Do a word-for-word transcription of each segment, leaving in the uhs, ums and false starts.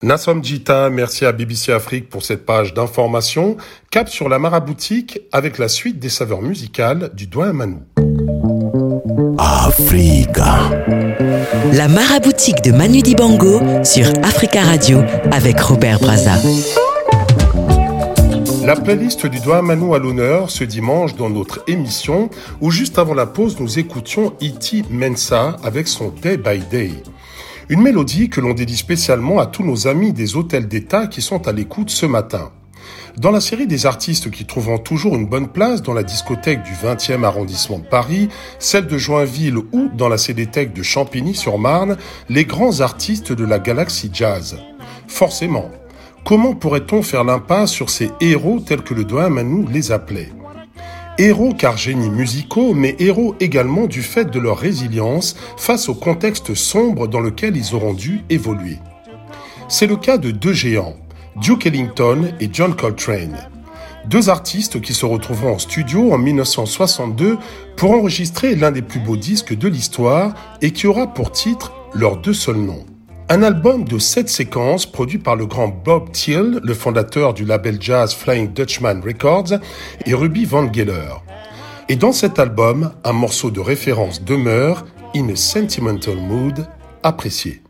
Nassom Djita, merci à B B C Afrique pour cette page d'information. Cap sur la maraboutique avec la suite des saveurs musicales du Doigt Manou. Africa. La maraboutique de Manu Dibango sur Africa Radio avec Robert Brazza. La playlist du Doigt Manou à l'honneur ce dimanche dans notre émission où juste avant la pause nous écoutions Iti Mensa avec son Day by Day. Une mélodie que l'on dédie spécialement à tous nos amis des hôtels d'État qui sont à l'écoute ce matin. Dans la série des artistes qui trouveront toujours une bonne place dans la discothèque du vingtième arrondissement de Paris, celle de Joinville ou dans la Cédéthèque de Champigny-sur-Marne, les grands artistes de la galaxie jazz. Forcément, comment pourrait-on faire l'impasse sur ces héros tels que le Doigt Manou les appelait ? Héros car génies musicaux, mais héros également du fait de leur résilience face au contexte sombre dans lequel ils auront dû évoluer. C'est le cas de deux géants, Duke Ellington et John Coltrane. Deux artistes qui se retrouveront en studio en dix-neuf cent soixante-deux pour enregistrer l'un des plus beaux disques de l'histoire et qui aura pour titre leurs deux seuls noms. Un album de sept séquences produit par le grand Bob Thiel, le fondateur du label jazz Flying Dutchman Records, et Ruby Van Geller. Et dans cet album, un morceau de référence demeure, In a Sentimental Mood, apprécié.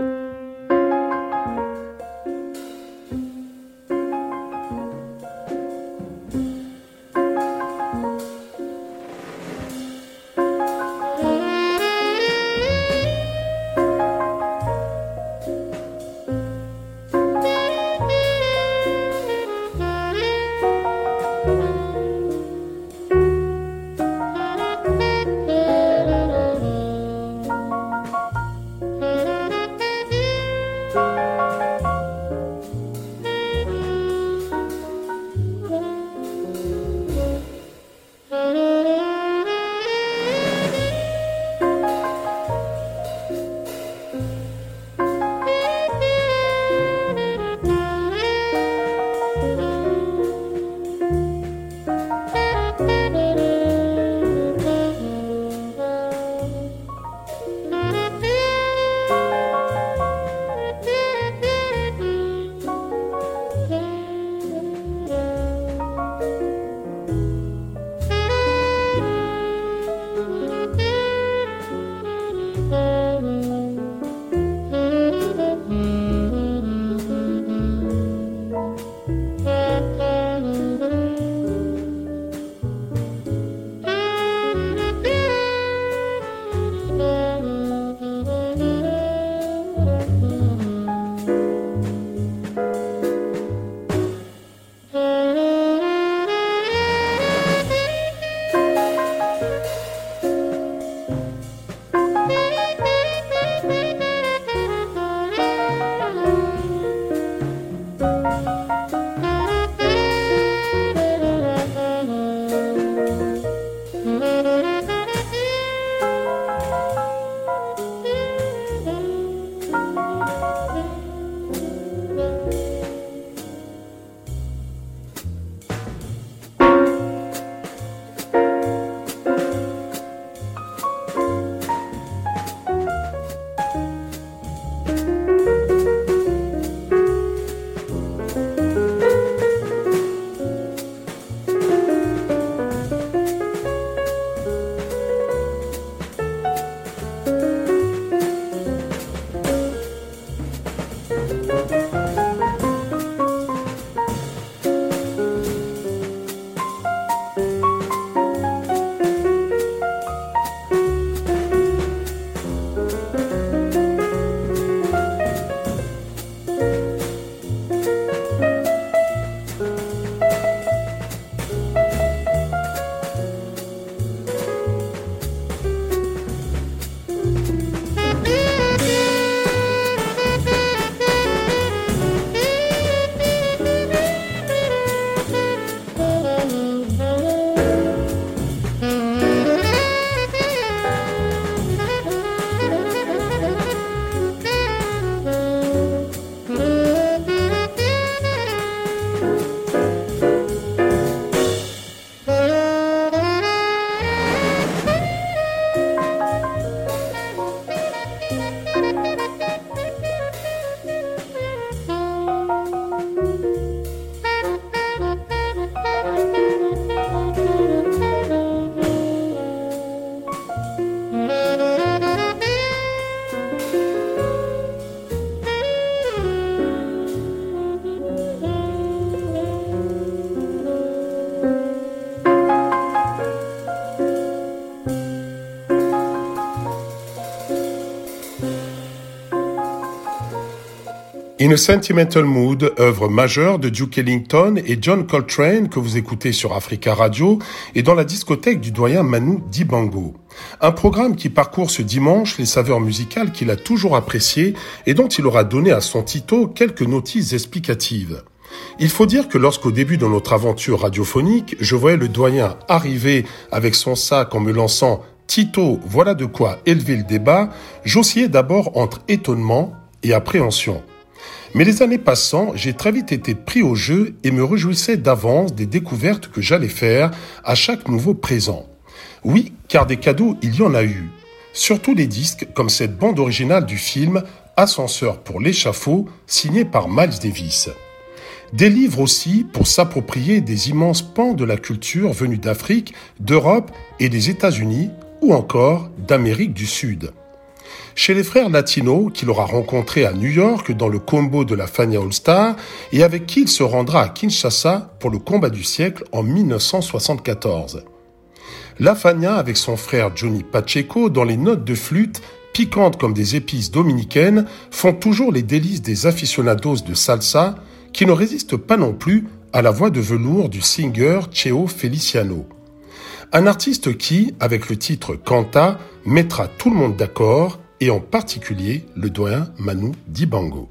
In a Sentimental Mood, œuvre majeure de Duke Ellington et John Coltrane que vous écoutez sur Africa Radio et dans la discothèque du doyen Manu Dibango. Un programme qui parcourt ce dimanche les saveurs musicales qu'il a toujours appréciées et dont il aura donné à son Tito quelques notices explicatives. Il faut dire que lorsqu'au début de notre aventure radiophonique, je voyais le doyen arriver avec son sac en me lançant « Tito, voilà de quoi élever le débat », j'oscillais d'abord entre étonnement et appréhension. Mais les années passant, j'ai très vite été pris au jeu et me réjouissais d'avance des découvertes que j'allais faire à chaque nouveau présent. Oui, car des cadeaux, il y en a eu. Surtout les disques comme cette bande originale du film « Ascenseur pour l'échafaud » signé par Miles Davis. Des livres aussi pour s'approprier des immenses pans de la culture venus d'Afrique, d'Europe et des États-Unis ou encore d'Amérique du Sud. Chez les frères Latino, qu'il aura rencontrés à New York dans le combo de la Fania All-Star et avec qui il se rendra à Kinshasa pour le combat du siècle en dix-neuf cent soixante-quatorze. La Fania avec son frère Johnny Pacheco dans les notes de flûte, piquantes comme des épices dominicaines, font toujours les délices des aficionados de salsa qui ne résistent pas non plus à la voix de velours du singer Cheo Feliciano. Un artiste qui, avec le titre Canta, mettra tout le monde d'accord, et en particulier le doyen Manu Dibango.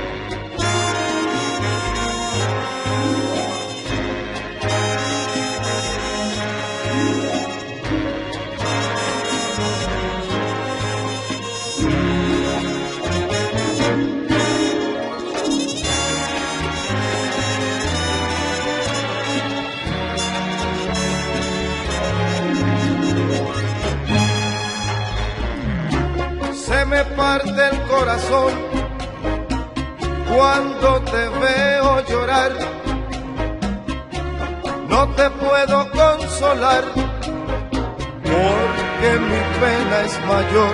Me parte el corazón cuando te veo llorar. No te puedo consolar porque mi pena es mayor.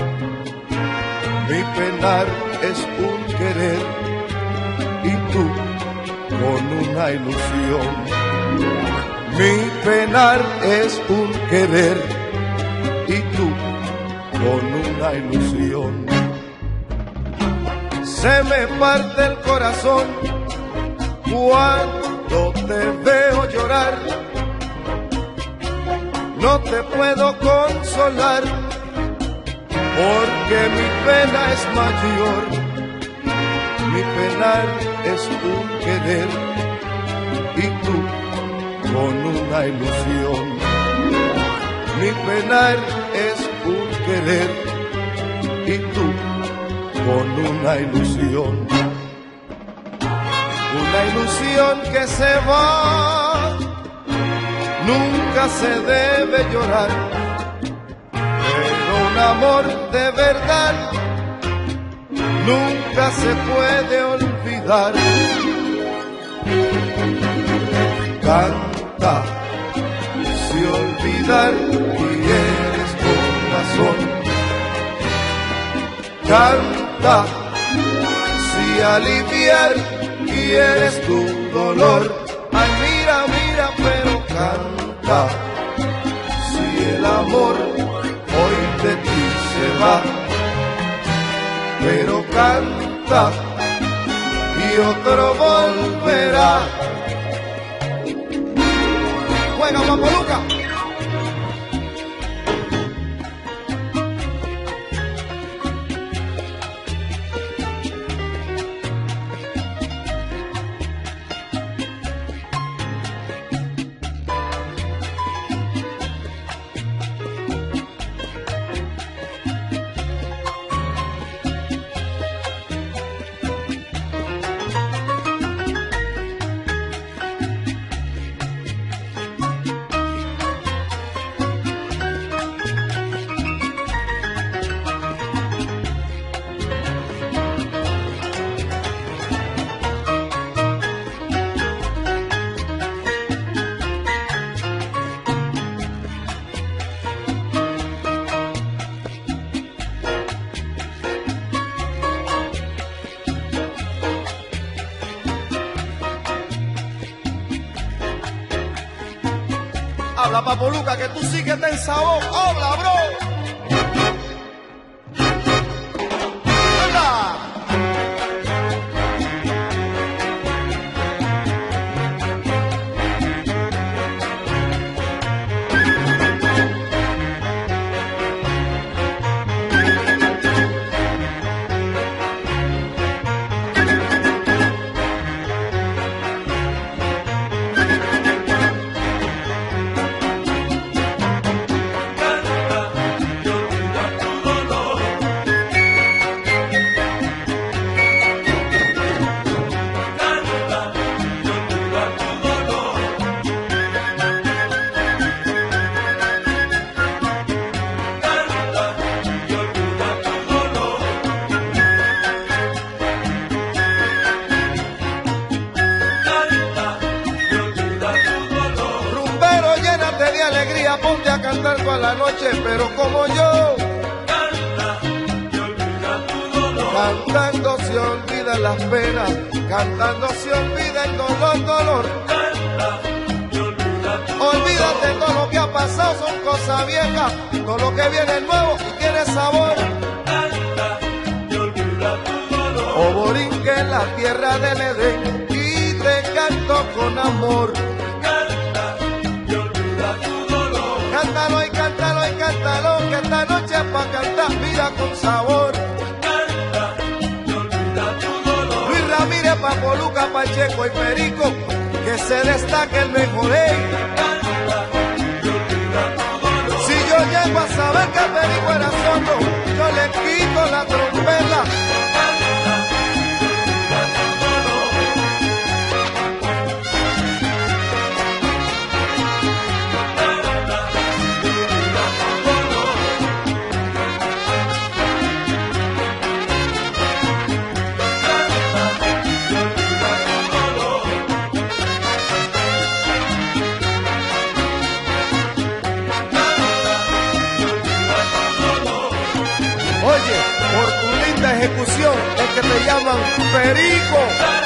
Mi penar es un querer y tú con una ilusión. Mi penar es un querer y tú con una ilusión. Se me parte el corazón cuando te veo llorar. No te puedo consolar porque mi pena es mayor. Mi penar es un querer y tú con una ilusión. Mi penar es un querer y tú con una ilusión. Una ilusión que se va, nunca se debe llorar, pero un amor de verdad nunca se puede olvidar. Canta, si olvidar quieres corazón. Canta, si aliviar quieres tu dolor. Ay, mira, mira, pero canta, si el amor hoy de ti se va. Pero canta, y otro volverá. Juega, Papoluca. Habla, Papoluca, que tú sí que te ensabó. Habla, bro. Habla. Mira, ponte a cantar toda la noche, pero como yo. Canta y olvida tu dolor. Cantando se olvidan las penas, cantando se olvida el dolor, dolor. Canta y olvida tu dolor. Olvídate todo lo que ha pasado, son cosas viejas. Todo lo que viene es nuevo y tiene sabor. Canta y olvida tu dolor. Oh Borinque en la tierra del Edén, y te canto con amor. Canta y olvida tu dolor. Cántalo y cántalo y cántalo, que esta noche es pa' cantar, mira con sabor. Canta y olvida tu dolor. Luis Ramírez, Papo Luca, Pacheco y Perico, que se destaque el mejor. Ey. Canta y olvida tu dolor. Si yo llego a saber que el Perico era sordo, yo le quito la trompeta. Oye, por tu linda ejecución es que te llaman Perico.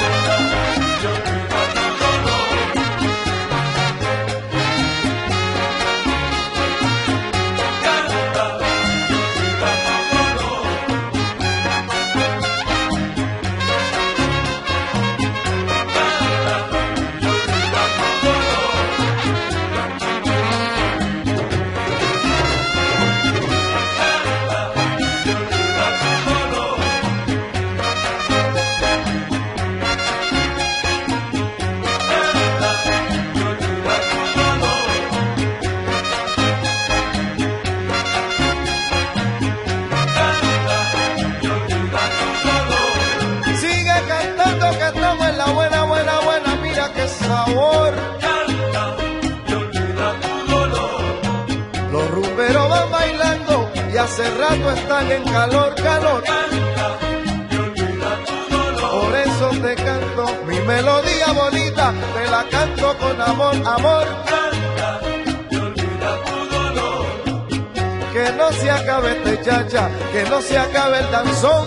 Sabor. Canta y olvida tu dolor. Los rumberos van bailando y hace rato están en calor, calor. Canta y olvida tu dolor. Por eso te canto mi melodía bonita, te la canto con amor, amor. Canta y olvida tu dolor. Que no se acabe este chacha, que no se acabe el danzón.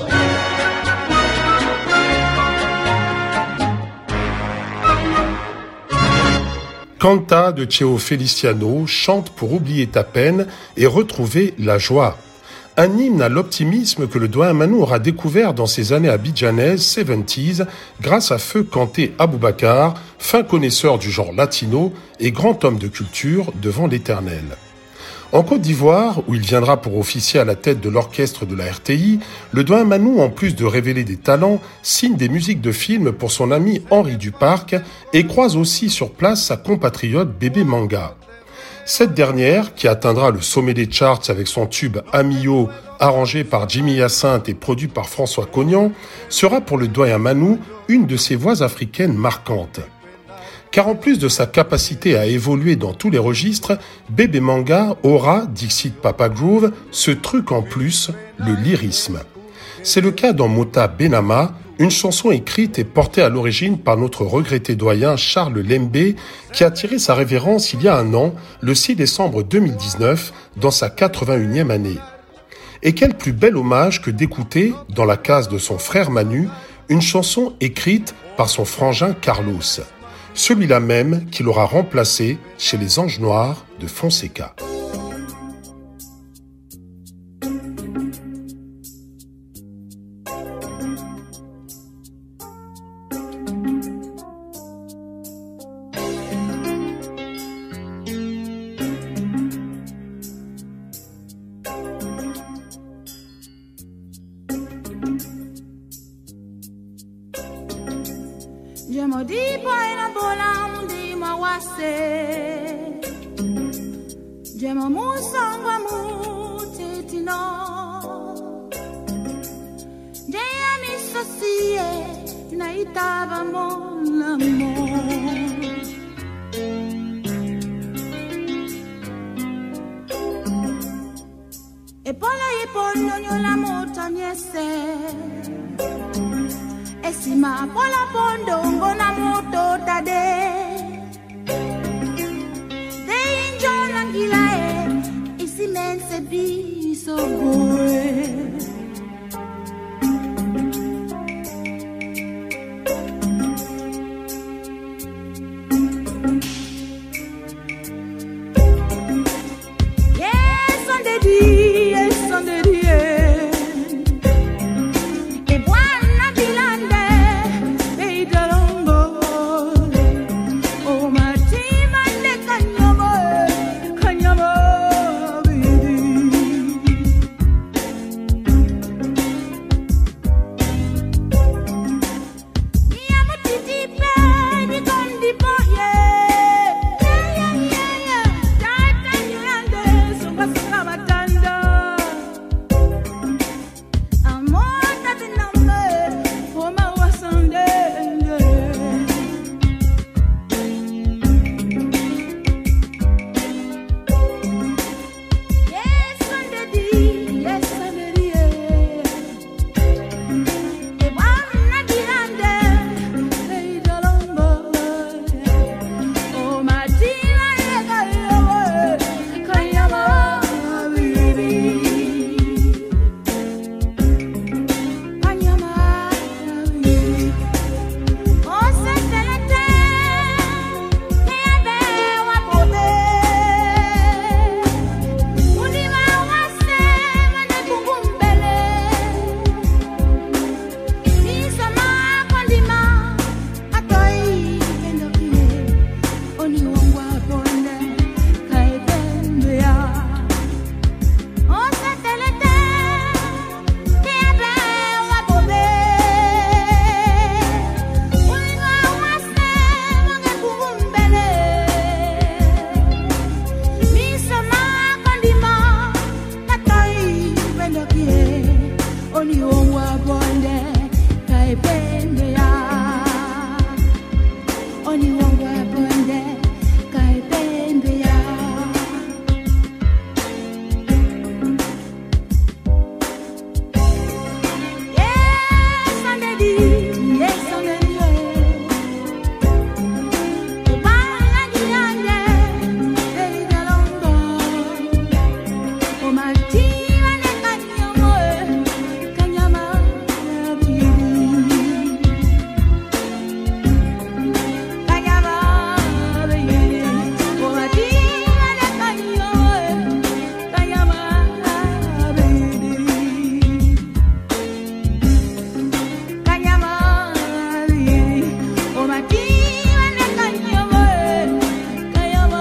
Canta de Cheo Feliciano chante pour oublier ta peine et retrouver la joie. Un hymne à l'optimisme que le doyen Manu aura découvert dans ses années abidjanaises soixante-dix grâce à Feu Kanté Aboubakar, fin connaisseur du genre latino et grand homme de culture devant l'éternel. En Côte d'Ivoire, où il viendra pour officier à la tête de l'orchestre de la R T I, le doyen Manu, en plus de révéler des talents, signe des musiques de films pour son ami Henri Duparc et croise aussi sur place sa compatriote Bébé Manga. Cette dernière, qui atteindra le sommet des charts avec son tube Amio, arrangé par Jimmy Hyacinthe et produit par François Cognan, sera pour le doyen Manu une de ses voix africaines marquantes. Car en plus de sa capacité à évoluer dans tous les registres, Bébé Manga aura, dixit Papa Groove, ce truc en plus, le lyrisme. C'est le cas dans Mota Benama, une chanson écrite et portée à l'origine par notre regretté doyen Charles Lembé, qui a tiré sa révérence il y a un an, le six décembre deux mille dix-neuf, dans sa quatre-vingt-unième année. Et quel plus bel hommage que d'écouter, dans la case de son frère Manu, une chanson écrite par son frangin Carlos. Celui-là même qui l'aura remplacé chez les Anges Noirs de Fonseca. Gila so good. Yes, on the day, yes, on the day. E buona bilande, dei dalombo. Oh, ma tima le cagnamo, cagnamo, baby. Mi amo titi pedi con di boie. Yeah, yeah, yeah, yeah. Tata nyande, sunga sunga matanda. Amor tati nambe, oh ma wasande. Yes, Sunday, yes, Sunday, e buona grande, lei dalombo. Oh, ma tima le cagnamo, cagnamo, baby. Cagnamo, baby. Oh, se te le te, che avevo a poter. Univa wase, mane kukumbele. Nisama kwandima, atoi kendo kie. Oni wangwa ponde, kaibembea. Oh, se te le te, che avevo a poter. Univa wase, mane kukumbele. Nisama kwandima, atoi kendo kie. Oni wangwa ponde, kaibembea. Oni wangwa ponde, kaibembea. Yes, Sunday, yes, Sunday, e buona grande, dei dalombo. Oh, ma tima ne cagnamo, cagnamo, baby. Cagnamo, baby. Oh, ma tima ne cagnamo, cagnamo, baby. Cagnamo, baby. Oh, ma tima ne cagnamo, cagnamo,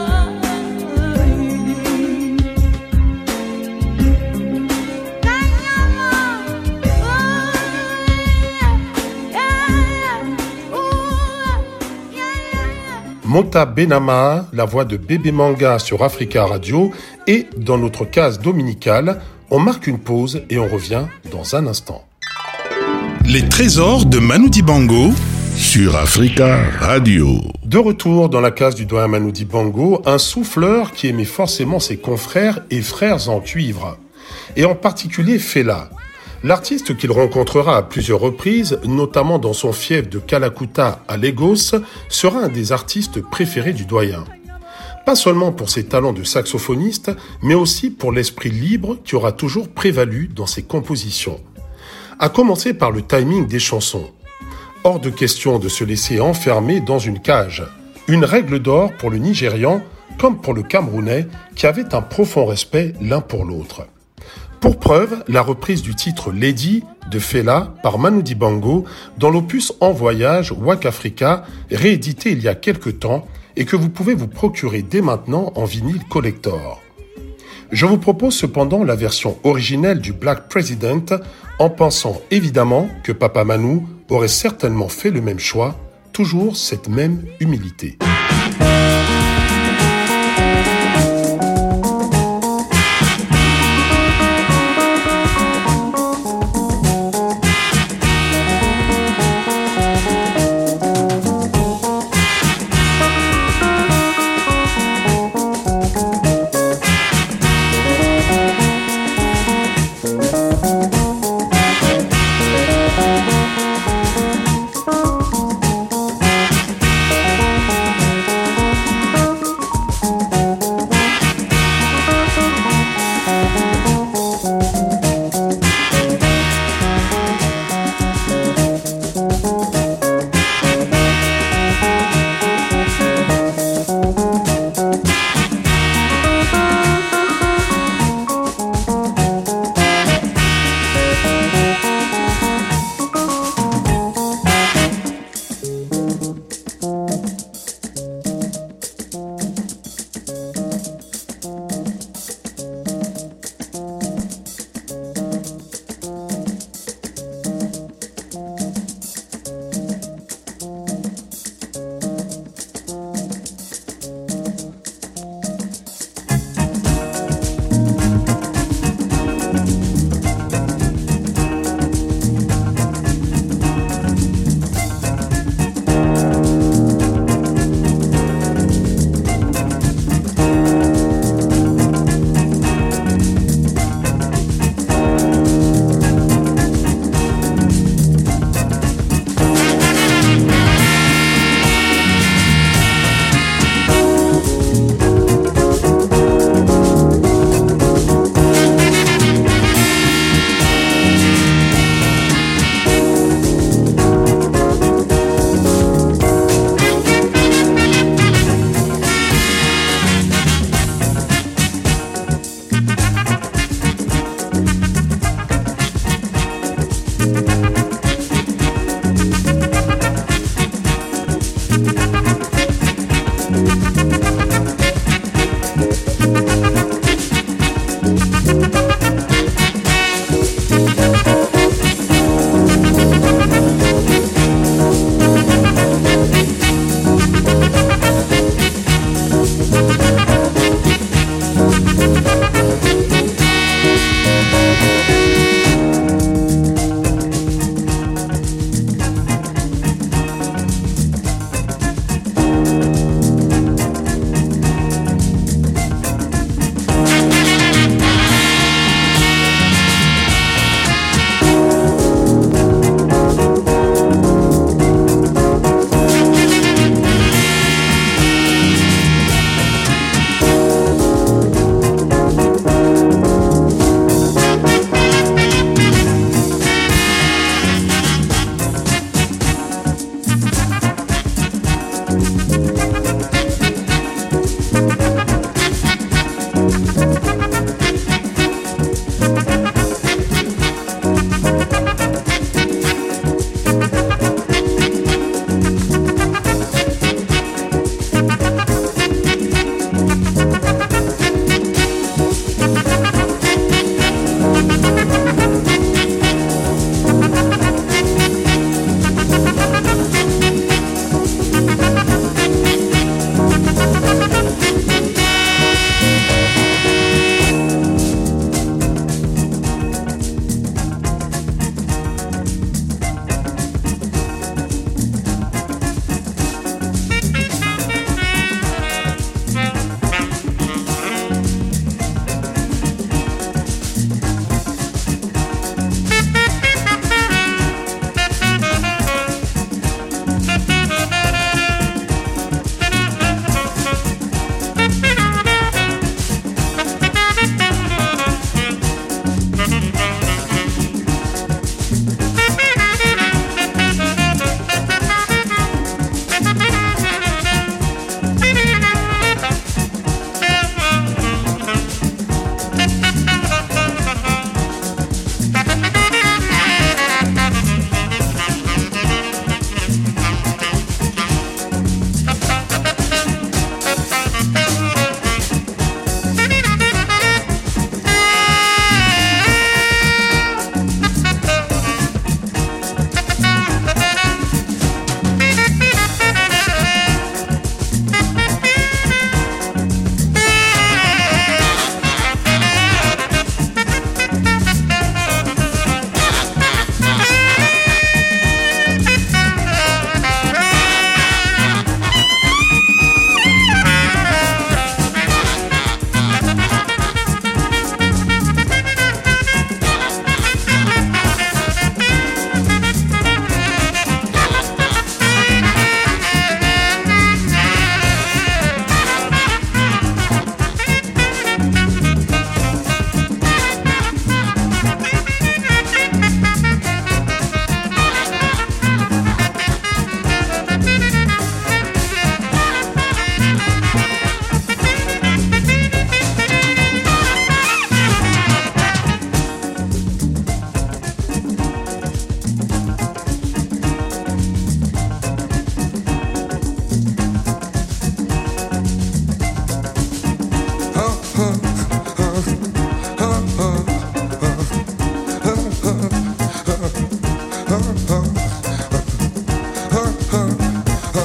Mota Benama, la voix de Bébé Manga sur Africa Radio, et dans notre case dominicale, on marque une pause et on revient dans un instant. Les trésors de Manu Dibango sur Africa Radio. De retour dans la case du doyen Manu Dibango, un souffleur qui aimait forcément ses confrères et frères en cuivre, et en particulier Fela. L'artiste qu'il rencontrera à plusieurs reprises, notamment dans son fief de Kalakuta à Lagos, sera un des artistes préférés du doyen. Pas seulement pour ses talents de saxophoniste, mais aussi pour l'esprit libre qui aura toujours prévalu dans ses compositions. À commencer par le timing des chansons. Hors de question de se laisser enfermer dans une cage. Une règle d'or pour le Nigérian, comme pour le Camerounais, qui avaient un profond respect l'un pour l'autre. Pour preuve, la reprise du titre Lady de Fela par Manu Dibango dans l'opus En Voyage Wak Africa, réédité il y a quelques temps et que vous pouvez vous procurer dès maintenant en vinyle collector. Je vous propose cependant la version originelle du Black President en pensant évidemment que Papa Manu aurait certainement fait le même choix, toujours cette même humilité.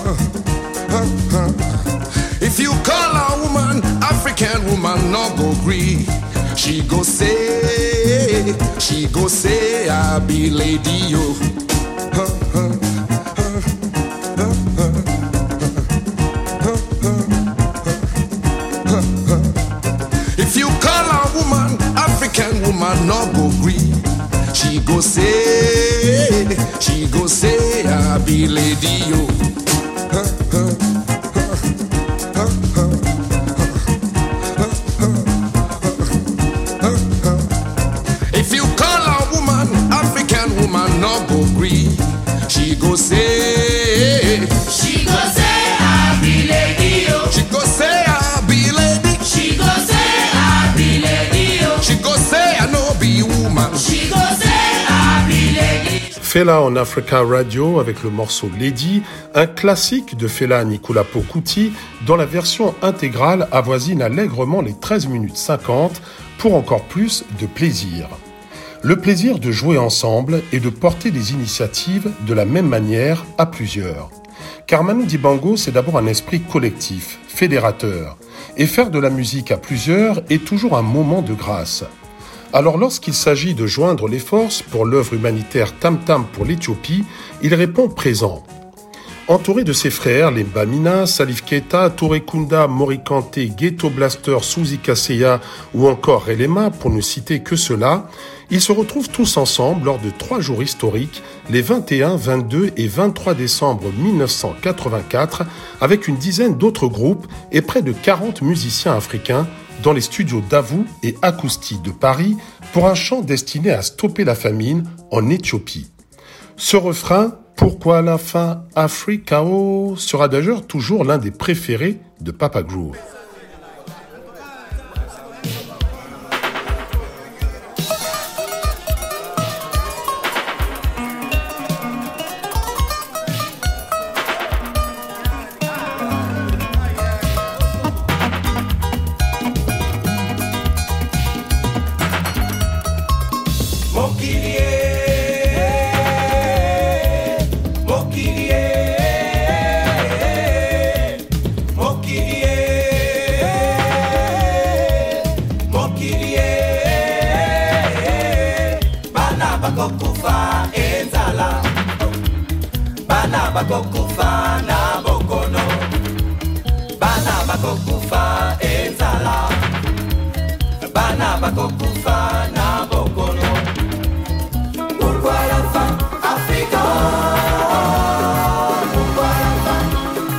If you call a woman, African woman, no go gree. She go say, she go say, I be lady yo. If you call a woman, African woman, no go gree. She go say, she go say, I be lady yo. If you call a woman, African woman, no go gree. She go say, She go say I be lady yo. she go say, I be lady. She go say I be lady yo. She go say, I no be woman. She go say I be lady. Fela en Africa Radio avec le morceau Lady, un classique de Fela Anikulapo Kuti dont la version intégrale avoisine allègrement les treize minutes cinquante pour encore plus de plaisir. Le plaisir de jouer ensemble et de porter des initiatives de la même manière à plusieurs. Car Manu Dibango, c'est d'abord un esprit collectif, fédérateur. Et faire de la musique à plusieurs est toujours un moment de grâce. Alors lorsqu'il s'agit de joindre les forces pour l'œuvre humanitaire Tam Tam pour l'Éthiopie, il répond présent. Entouré de ses frères, les Bamina, Salif Keita, Touré Kunda, Morikante, Ghetto Blaster, Suzy Kaseya ou encore Relema, pour ne citer que ceux-là, ils se retrouvent tous ensemble lors de trois jours historiques, les vingt et un, vingt-deux et vingt-trois décembre mille neuf cent quatre-vingt-quatre, avec une dizaine d'autres groupes et près de quarante musiciens africains dans les studios Davou et Acousti de Paris pour un chant destiné à stopper la famine en Éthiopie. Ce refrain, Pourquoi la fin Africa oh, sera d'ailleurs toujours l'un des préférés de Papa Groove. Bakokufa na bokono, bana bakokufa enzala, bana bakokufa na bokono. Pourquoi la fin Africa? Pourquoi la fin?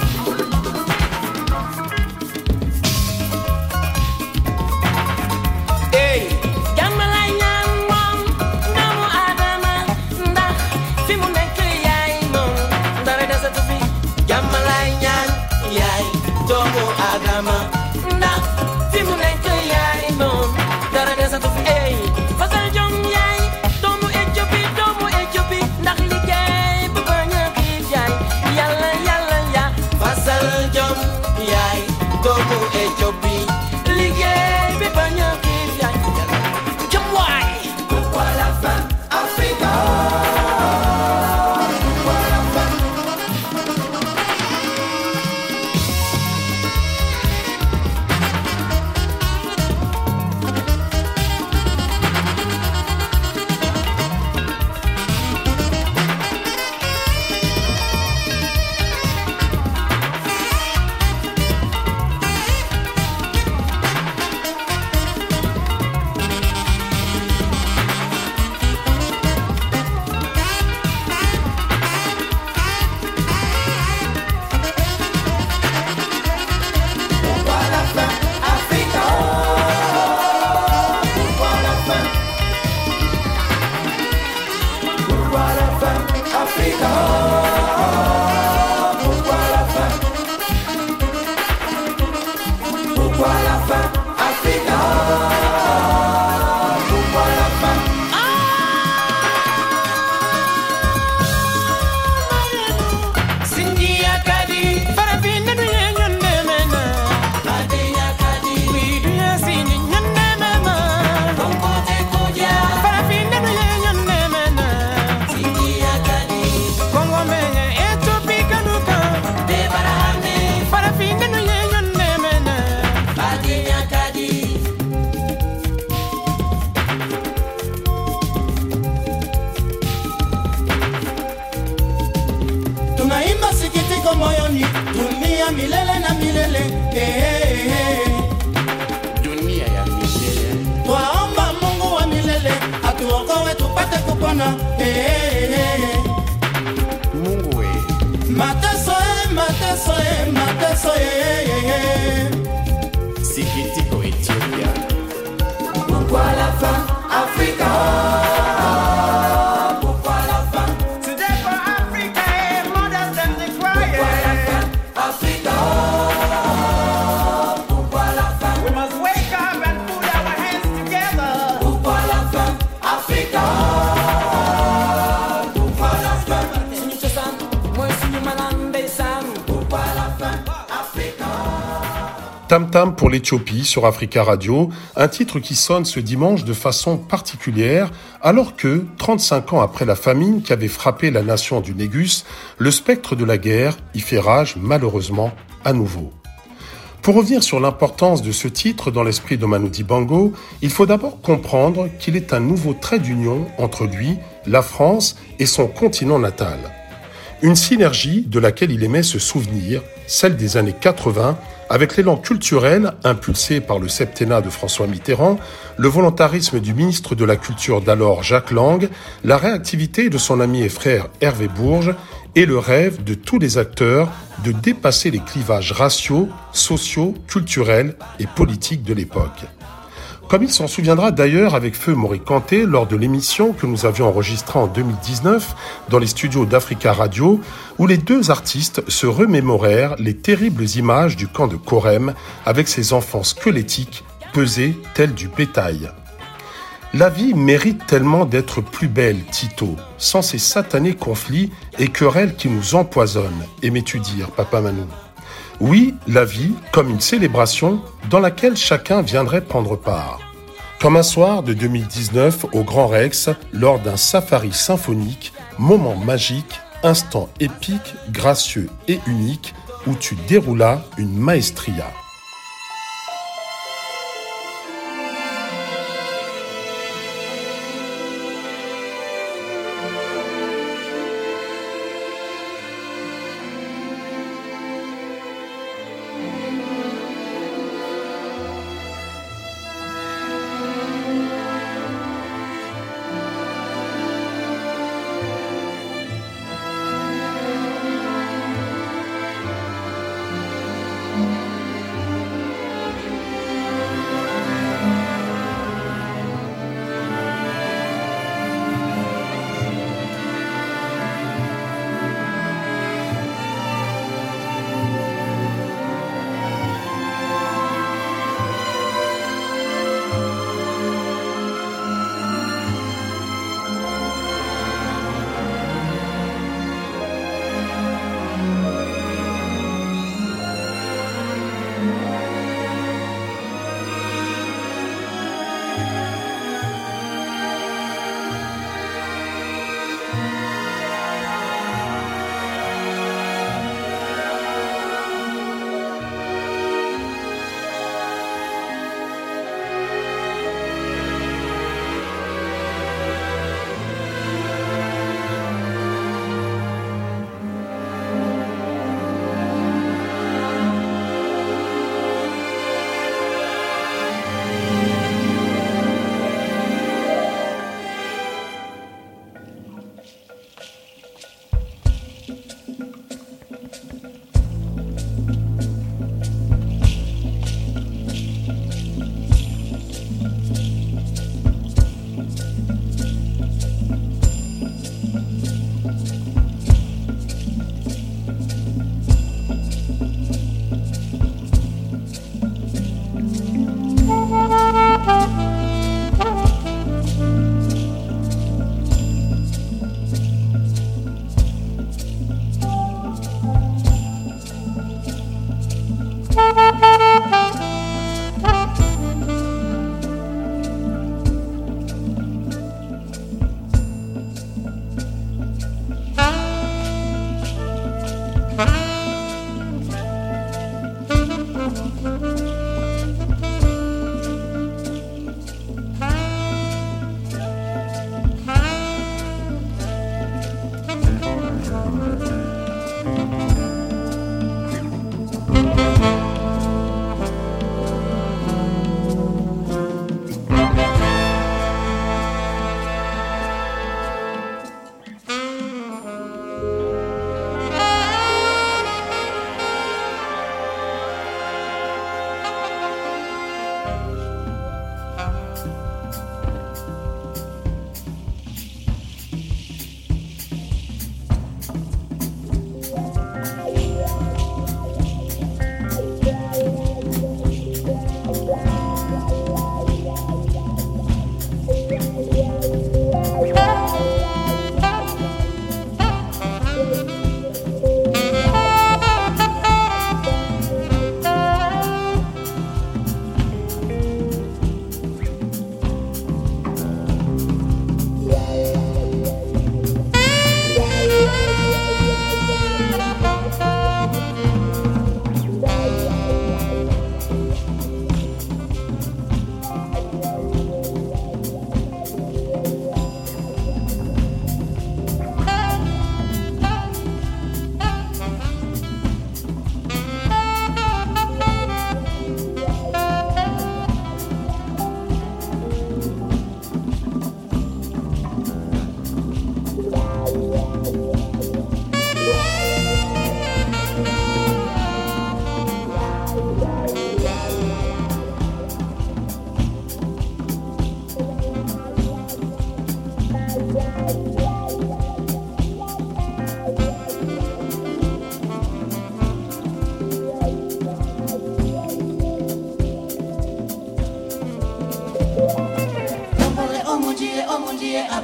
Hey, Jamala nyamam, namu adama, nda, fimu nekli yai mom, ndare desa tufi. Jamala nyan yai domo agama, Nda, fimu nekli yai mom, ndare desa tufi. Hey, fasal jom yai, domu Ethiopie, domu Ethiopie, ndax liggéey bu bañ a xiif yai, yalla yalla ya. fasal jom yai domo Ethiopie. Liggéey bi bañ a xiif yai, jom waay. Pourquoi la fin Africa? Pourquoi la fin? mateso e mateso e Sikitiko Ethiopia. Pourquoi la fin Africa? Pourquoi la fin? Today for Africa, mothers them they cry. Pourquoi la fin Africa? Pourquoi la fin? We must wake up and put our hands together. Pourquoi la fin Africa? Pourquoi la fin? Suñu cosaan mooy suñu malaan ndeysaan. Pourquoi la fin Africa? Tam Tam pour l'Éthiopie sur Africa Radio, un titre qui sonne ce dimanche de façon particulière, alors que, trente-cinq ans après la famine qui avait frappé la nation du Négus, le spectre de la guerre y fait rage malheureusement à nouveau. Pour revenir sur l'importance de ce titre dans l'esprit de Manu Dibango, il faut d'abord comprendre qu'il est un nouveau trait d'union entre lui, la France et son continent natal. Une synergie de laquelle il aimait se souvenir, celle des années quatre-vingts, avec l'élan culturel impulsé par le septennat de François Mitterrand, le volontarisme du ministre de la Culture d'alors Jacques Lang, la réactivité de son ami et frère Hervé Bourges et le rêve de tous les acteurs de dépasser les clivages raciaux, sociaux, culturels et politiques de l'époque. Comme il s'en souviendra d'ailleurs avec Feu Mori Kanté lors de l'émission que nous avions enregistrée en deux mille dix-neuf dans les studios d'Africa Radio, où les deux artistes se remémorèrent les terribles images du camp de Korem avec ses enfants squelettiques pesés tels du bétail. La vie mérite tellement d'être plus belle, Tito, sans ces satanés conflits et querelles qui nous empoisonnent, aimais-tu dire, Papa Manu. Oui, la vie, comme une célébration dans laquelle chacun viendrait prendre part. Comme un soir de deux mille dix-neuf au Grand Rex, lors d'un safari symphonique, moment magique, instant épique, gracieux et unique, où tu déroulas une maestria.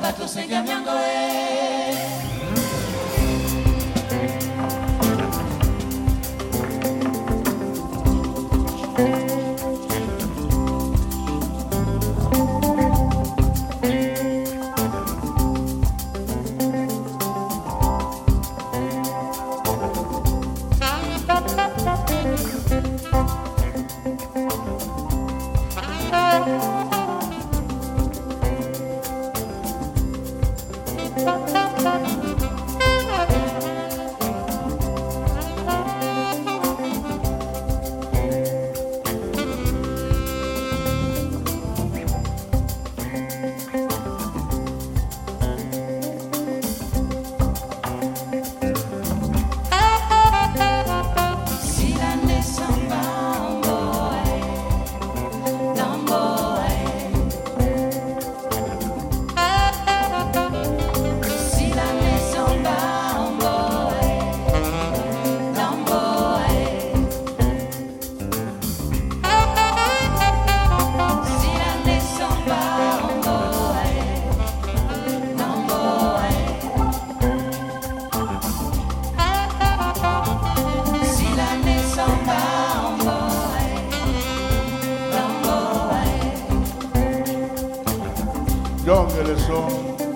abato senga miango eh. Jonge le son.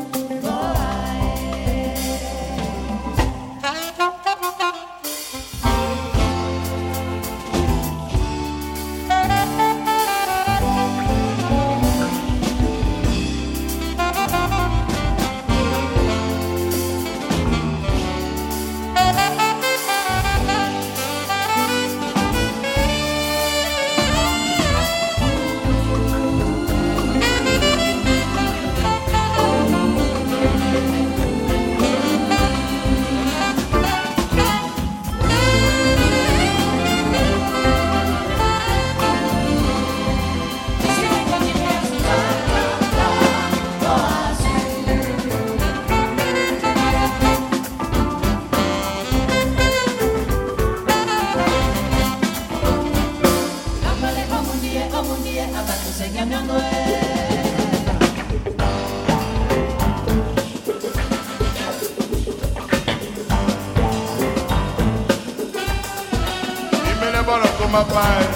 My mind.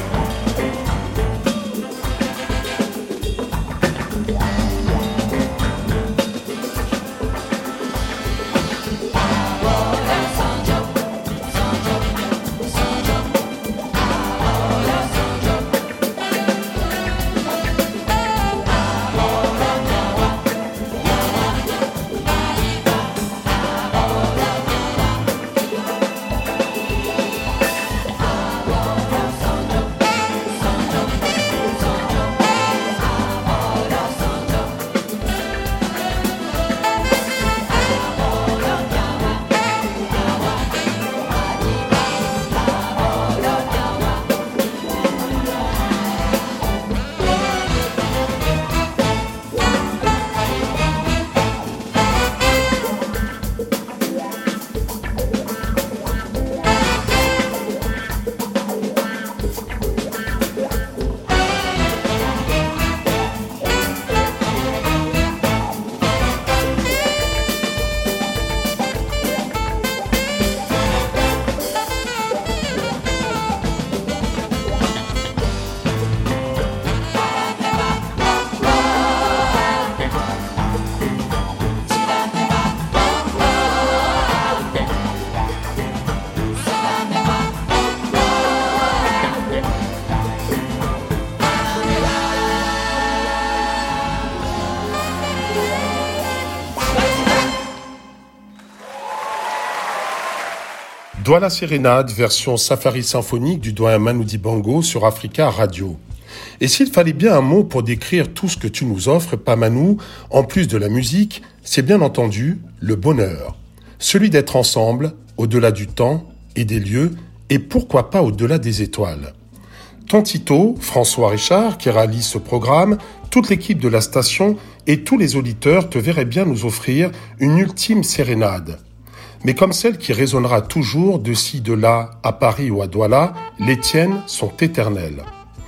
Douala Sérénade, version safari symphonique du doyen Manu Dibango sur Africa Radio. Et s'il fallait bien un mot pour décrire tout ce que tu nous offres, Pamanou, en plus de la musique, c'est bien entendu le bonheur. Celui d'être ensemble, au-delà du temps et des lieux, et pourquoi pas au-delà des étoiles. Ton Tito, François Richard, qui réalise ce programme, toute l'équipe de la station et tous les auditeurs te verraient bien nous offrir une ultime sérénade. Mais comme celle qui résonnera toujours de ci, de là, à Paris ou à Douala, les tiennes sont éternelles.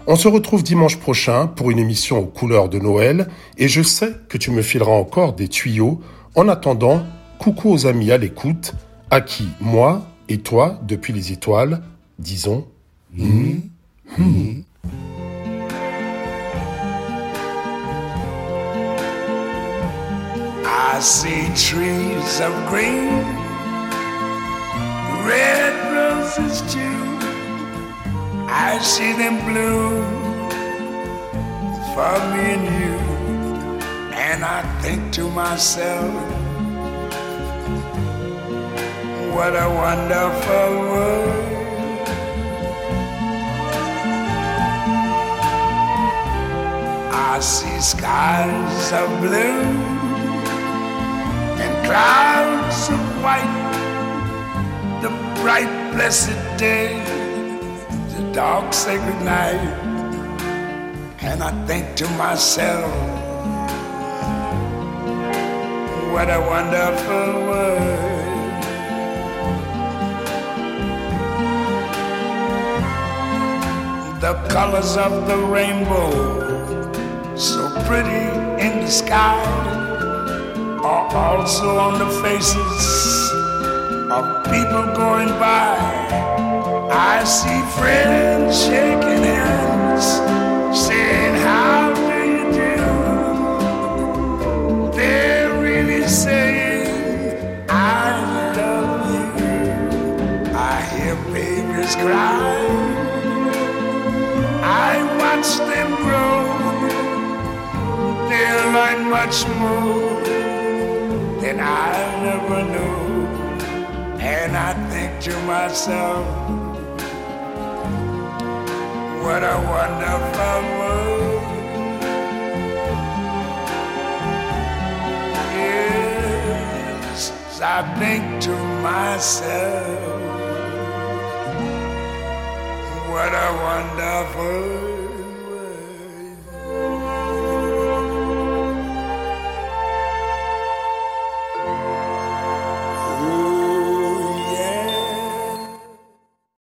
On se retrouve dimanche prochain pour une émission aux couleurs de Noël et je sais que tu me fileras encore des tuyaux. En attendant, coucou aux amis à l'écoute, à qui, moi et toi, depuis les étoiles, disons mmh, mmh. I see trees of green, red roses too. I see them bloom for me and you. And I think to myself, what a wonderful world. I see skies of blue and clouds of white, the bright blessed day, the dark sacred night. And I think to myself, what a wonderful world. The colors of the rainbow, so pretty in the sky, are also on the faces of people going by. I see friends shaking hands, saying, how do you do? They're really saying, I love you. I hear babies cry, I watch them grow. They'll learn much more than I never knew. And I think to myself, what a wonderful world. Yes, I think to myself, what a wonderful world.